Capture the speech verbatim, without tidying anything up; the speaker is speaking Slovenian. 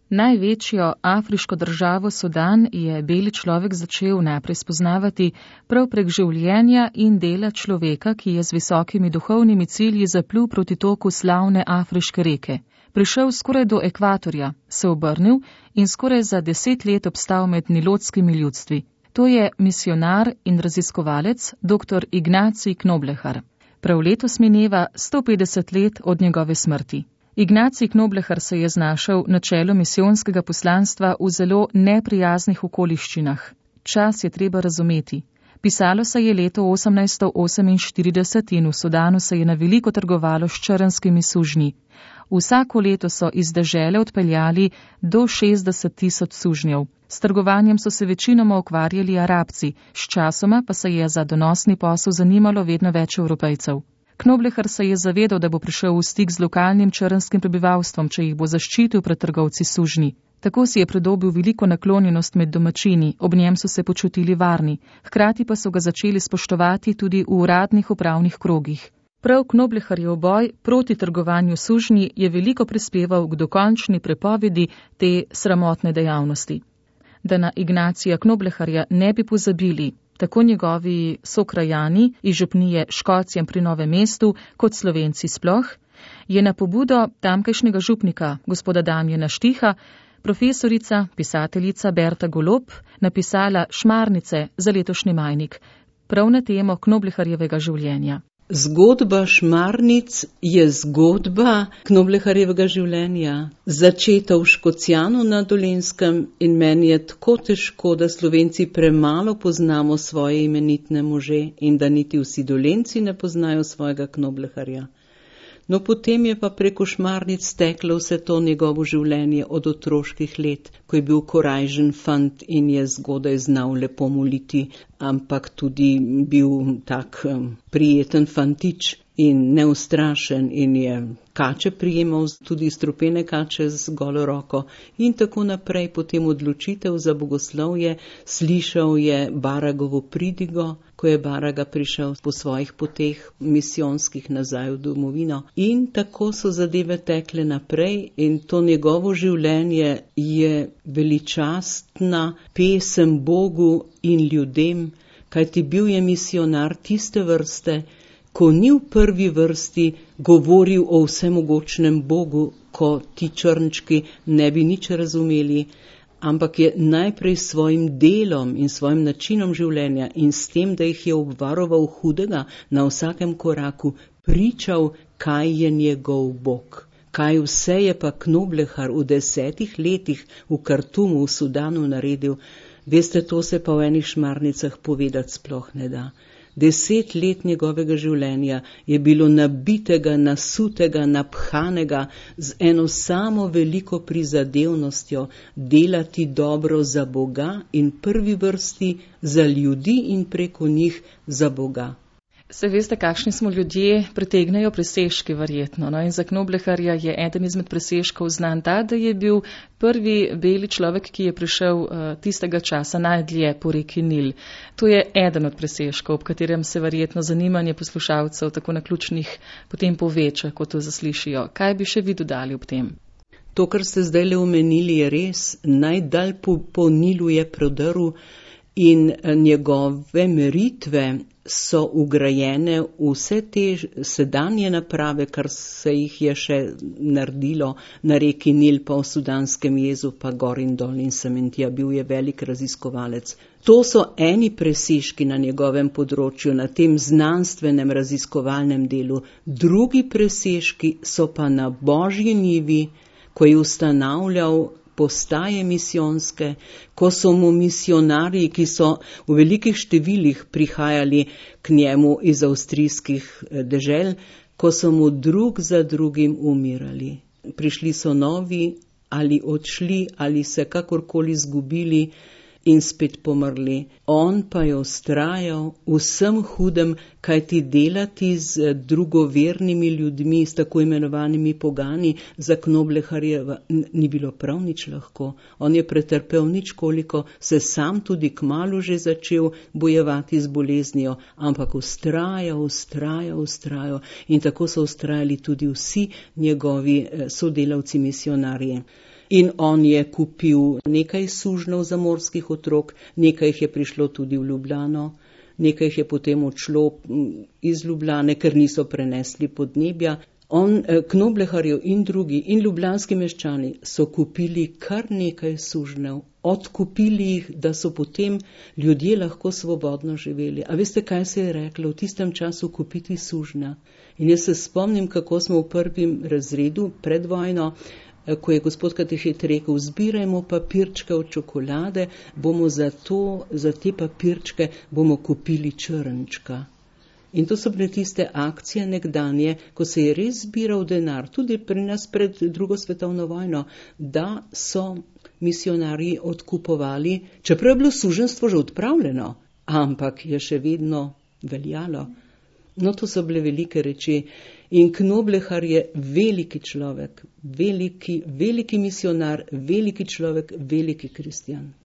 Največjo afriško državo Sudan je beli človek začel najprej spoznavati prav prek življenja in dela človeka, ki je z visokimi duhovnimi cilji zaplul proti toku slavne afriške reke. Prišel skoraj do ekvatorja, se obrnil in skoraj za deset let obstal med nilotskimi ljudstvi. To je misionar in raziskovalec dr. Ignacij Knoblehar. Prav letos mineva sto petdeset let od njegove smrti. Ignacij Knoblehar se je znašel na čelu misijonskega poslanstva v zelo neprijaznih okoliščinah. Čas je treba razumeti. Pisalo se je leto osemnajststo oseminštirideset in v Sudanu se je na veliko trgovalo s črnskimi sužnji. Vsako leto so iz dežele odpeljali do šestdeset tisoč sužnjev. S trgovanjem so se večinoma ukvarjali Arabci, sčasoma pa se je za donosni posel zanimalo vedno več Evropejcev. Knoblehar se je zavedal, da bo prišel v stik z lokalnim črnskim prebivalstvom, če jih bo zaščitil pred trgovci sužnji. Tako si je pridobil veliko naklonjenost med domačini, ob njem so se počutili varni, hkrati pa so ga začeli spoštovati tudi v uradnih upravnih krogih. Prav Knobleharjev boj proti trgovanju sužnji je veliko prispeval k dokončni prepovedi te sramotne dejavnosti. Da na Ignacija Knobleharja ne bi pozabili, tako njegovi sokrajani iz župnije Škocjem pri Novem mestu, kot Slovenci sploh, je na pobudo tamkajšnjega župnika, gospoda Damjana Štiha, profesorica, pisateljica Berta Golob napisala Šmarnice za letošnji majnik, prav na temo Knobleharjevega življenja. Zgodba Šmarnic je zgodba Knobleharjevega življenja, začeta v Škocjanu na Dolenjskem, in meni je tako težko, da Slovenci premalo poznamo svoje imenitne može in da niti vsi Dolenjci ne poznajo svojega Knobleharja. No, potem je pa preko Šmarnic steklo vse to njegovo življenje od otroških let, ko je bil korajžen fant in je zgodaj znal lepo moliti, ampak tudi bil tak um, prijeten fantič in neustrašen in je kače prijemal, tudi strupene kače z golo roko in tako naprej. Potem odločitev za bogoslovje, slišal je Baragovo pridigo, ko je Baraga prišel po svojih poteh misijonskih nazaj v domovino, in tako so zadeve tekle naprej in to njegovo življenje je veličastna pesem Bogu in ljudem, kajti bil je misionar tiste vrste, ko ni v prvi vrsti govoril o vsemogočnem Bogu, ko ti črnčki ne bi nič razumeli, ampak je najprej s svojim delom in svojim načinom življenja in s tem, da jih je obvaroval hudega na vsakem koraku, pričal, kaj je njegov Bog. Kaj vse je pa Knoblehar v desetih letih v Kartumu v Sudanu naredil, veste, to se pa v enih Šmarnicah povedati sploh ne da. Deset let njegovega življenja je bilo nabitega, nasutega, naphanega z eno samo veliko prizadevnostjo delati dobro za Boga in prvi vrsti za ljudi in preko njih za Boga. Se veste, kakšni smo ljudje, pritegnejo presežki verjetno. No? In za Knobleharja je eden izmed presežkov znan ta, da je bil prvi beli človek, ki je prišel uh, tistega časa najdlje po reki Nil. To je eden od presežkov, ob katerem se verjetno zanimanje poslušalcev tako naključnih potem poveča, ko to zaslišijo. Kaj bi še vi dodali ob tem? To, kar ste zdaj le omenili, je res. Najdalj po, po Nilu je prodrl in njegove meritve so ugrajene vse te sedanje naprave, kar se jih je še naredilo na reki Nil, pa v Sudanskem jezu, pa gor in dol in sem in tja. Bil je velik raziskovalec. To so eni presežki na njegovem področju, na tem znanstvenem raziskovalnem delu. Drugi presežki so pa na Božji njivi, ko je ustanavljal postaje misijonske, ko so mu misionarji, ki so v velikih številih prihajali k njemu iz avstrijskih dežel, ko so mu drug za drugim umirali. Prišli so novi ali odšli ali se kakorkoli zgubili in spet pomrli. On pa je vztrajal vsem hudem, kajti delati z drugovernimi ljudmi, s tako imenovanimi pogani, za Knobleharjeva ni bilo prav nič lahko. On je pretrpel nič koliko, se sam tudi kmalu že začel bojevati z boleznijo, ampak vztrajal, vztrajal, vztrajal in tako so vztrajali tudi vsi njegovi sodelavci misionarji. in on je kupil nekaj sužnjev zamorskih otrok, nekaj jih je prišlo tudi v Ljubljano, nekaj jih je potem odšlo iz Ljubljane, ker niso prenesli podnebja. On, Knobleharjev in drugi in ljubljanski meščani so kupili kar nekaj sužnjev, odkupili jih, da so potem ljudje lahko svobodno živeli. A veste, kaj se je reklo v tistem času kupiti sužnja? In jaz se spomnim, kako smo v prvem razredu pred vojno, ko je gospod katehet rekel, zbirajmo papirčke od čokolade, bomo za, to, za te papirčke bomo kupili črnčka. In to so bile tiste akcije nekdanje, ko se je res zbiral denar, tudi pri nas pred drugo svetovno vojno, da so misionarji odkupovali, čeprav je bilo suženjstvo že odpravljeno, ampak je še vedno veljalo. No, to so bile velike reči. In Knoblehar je veliki človek, veliki, veliki misionar, veliki človek, veliki kristjan.